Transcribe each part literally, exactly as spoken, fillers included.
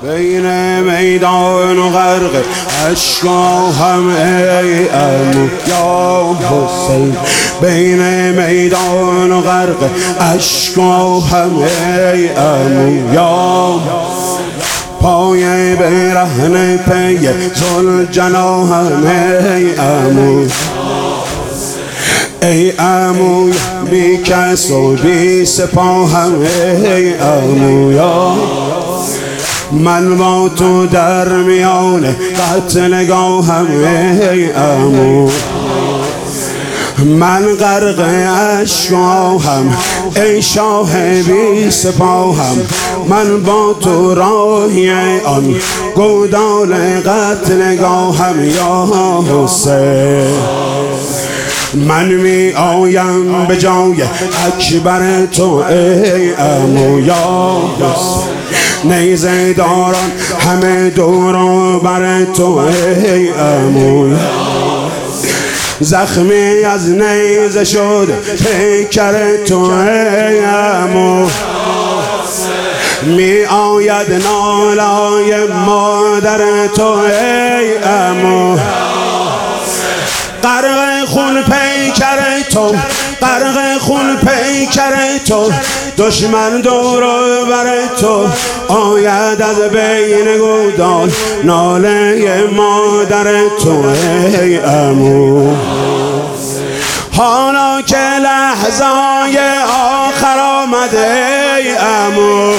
بین میدان و غرق اشکا هم ای عمو یا حسین، بین میدان و غرق اشکا هم ای عمو یا پای برهنه پی ذوالجلال هم ای عمو، ای عمو بی کس و بی سپاه هم ای عمو یا من با تو در میان قتلگاهم ای عمو، من غرق اشکاهم ای شاه بی سپاهم، من با تو راهی آن گودال قتلگاهم یا حسین، من می آیم به جای اکبر تو ای عمو یا نیزه داران همه دور و بر تو ای عمو، زخمی از نیزه شد پیکر تو ای عمو، می آید نالای مادر تو ای عمو، غرق خون پیکر تو، غرق خون پیکر تو، دشمن دور و بر تو آید از بین گودال ناله مادر تو ای عمو، حالا که لحظای آخر آمده ای عمو،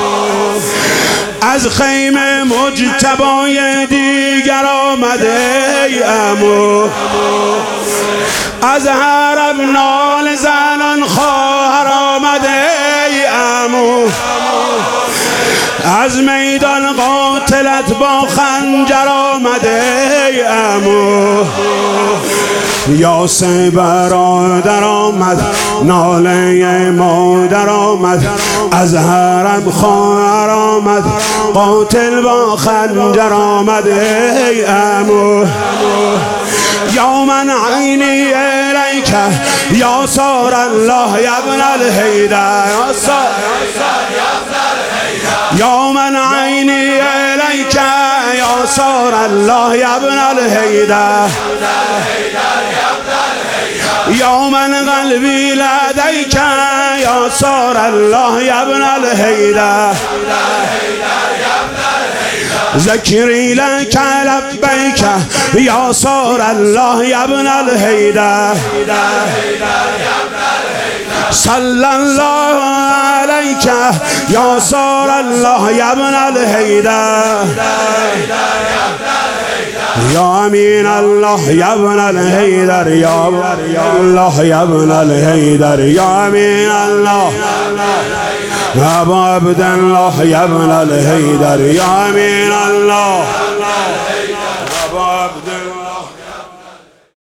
از خیمه مجتبای دیگر آمده ای عمو، از حرم نال زنان خواهر آمده ای عمو، از میدان قاتلت با خنجر آمده ای عمو، یاسه برادر آمد ناله مادر آمد، از حرم خواهر آمد قاتل با خنجر آمد ای عمو، یا من عینی الیک یا سار الله یا ابن الحیدر، یا من عینی الیک یا سار الله یا ابن الحیدر، یا من قلبی لدیک یا سار الله یا ابن الحیدر، ذکری لک لبیک یا سار الله یا ابن الحیدر، صلی الله علیک یا سار الله یا ابن الحیدر، یا امین الله یا ابن الحیدر، یا الله یا ابن الحیدر، یا امین الله ابا عبدالله یا ابن الحیدر، یا امین الله ابا عبدالله.